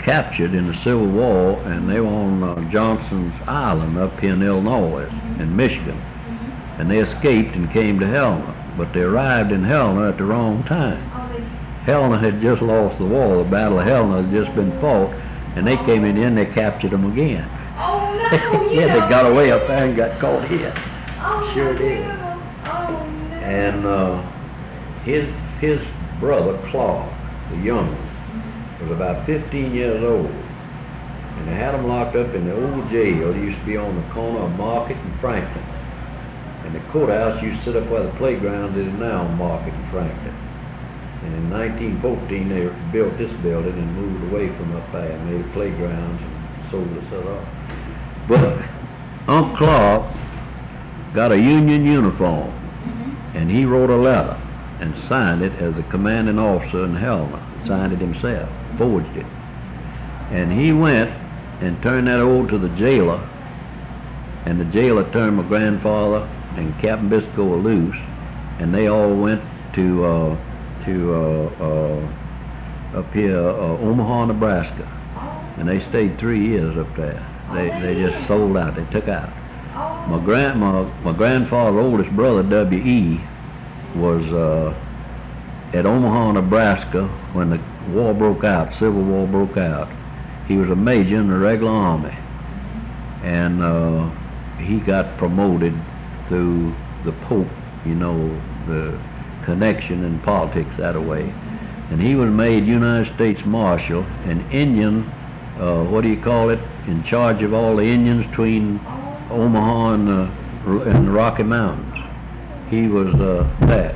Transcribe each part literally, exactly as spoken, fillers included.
captured in the Civil War, and they were on uh, Johnson's Island up here in Illinois, mm-hmm. in Michigan. Mm-hmm. And they escaped and came to Helena, but they arrived in Helena at the wrong time. Oh, they... Helena had just lost the war. The Battle of Helena had just been fought, and they came in and they captured them again. Oh, no! Yeah, they got away up there and got caught here. Oh, sure did. Oh, no. And uh, his his brother Clark, the young one, was about fifteen years old, and they had him locked up in the old jail. It used to be on the corner of Market and Franklin, and the courthouse used to sit up where the playground is now on Market and Franklin. And in nineteen fourteen, they built this building and moved away from up there and made playgrounds and sold us that off. But Uncle Clark got a Union uniform, mm-hmm. and he wrote a letter and signed it as the commanding officer in Helena. Signed it himself, forged it. And he went and turned that over to the jailer, and the jailer turned my grandfather and Captain Biscoe loose, and they all went to uh, to uh, uh, up here, uh, Omaha, Nebraska, and they stayed three years up there. They they just sold out. They took out. My grand my, my grandfather's oldest brother W E was uh, at Omaha, Nebraska when the war broke out. Civil War broke out. He was a major in the regular army, and uh, he got promoted through the Pope. You know, the connection in politics that way. And he was made United States Marshal, an Indian, uh, what do you call it, in charge of all the Indians between Omaha and, uh, and the Rocky Mountains. He was uh, that.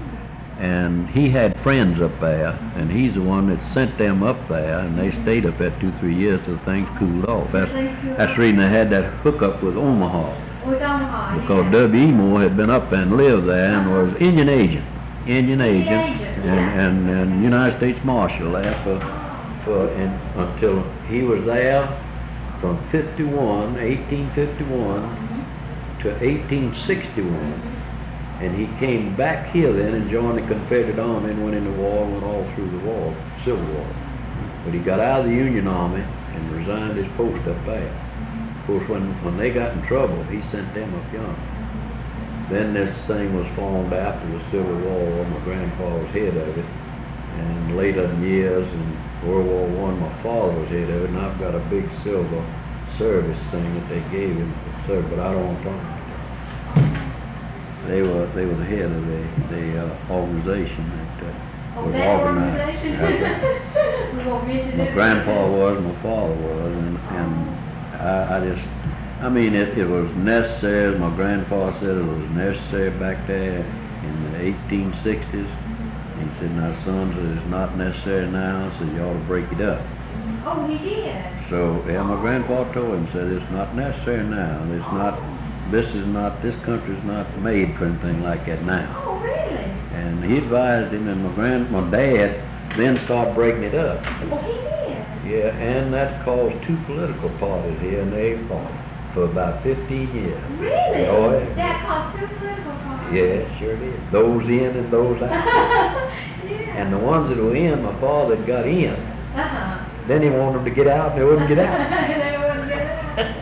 And he had friends up there, and he's the one that sent them up there, and they stayed up there two, three years till things cooled off. That's, that's the reason they had that hookup with Omaha. With Omaha, because yeah. W E Moore had been up and lived there and was Indian agent. Indian agent, agent and, yeah. and, and United States Marshal there for, for in, until he was there from fifty-one, eighteen fifty-one mm-hmm. to eighteen sixty-one, and he came back here then and joined the Confederate Army and went into war and went all through the war, Civil War. But he got out of the Union Army and resigned his post up there. Of course, when, when they got in trouble, he sent them up yonder. Then this thing was formed after the Civil War. My grandfather was head of it. And later in years, in World War One, my father was head of it. And I've got a big silver service thing that they gave him for service, but I don't want to talk about it. They were, they were the head of the, the uh, organization that uh, oh, was that organized. Organization? We won't mention My it. grandfather was, my father was, and, and I, I just, I mean, it, it was necessary, as my grandfather said, it was necessary back there in the eighteen sixties. He said, now sons, it's not necessary now, so you ought to break it up. Oh, he did? So, yeah, my grandfather told him, said, it's not necessary now. It's not, this is not, this country's not made for anything like that now. Oh, really? And he advised him, and my grand, my dad then started breaking it up. Oh, he did? Yeah, and that caused two political parties here, and they fought for about fifteen years. Really? Oh, yeah. That caused two political parties? Yeah, it sure did. Those in and those out. Yeah. And the ones that were in, my father got in. Uh-huh. Then he wanted them to get out, and they wouldn't get out. They wouldn't get out.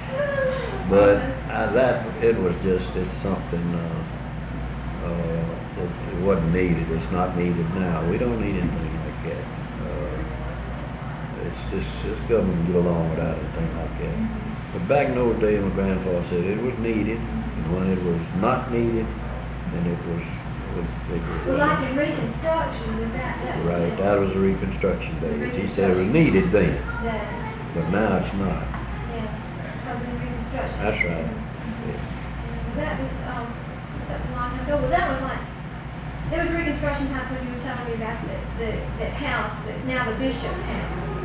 But uh, that, it was just, it's something, uh, uh, it, it wasn't needed. It's not needed now. We don't need anything like that. Uh, it's just, this government can get along without anything like that. But back in those days, my grandfather said it was needed, and when it was not needed, then it was, it, it was Well, like in Reconstruction, was that, that was right. it? That was the Reconstruction days. He said it was needed then, Yeah. but now it's not. Yeah. That was in Reconstruction. That's right. Yeah. That was, um, something long time ago. Well, that was like, there was a Reconstruction house when you were telling me about the, the, that house that's now the Bishop's house.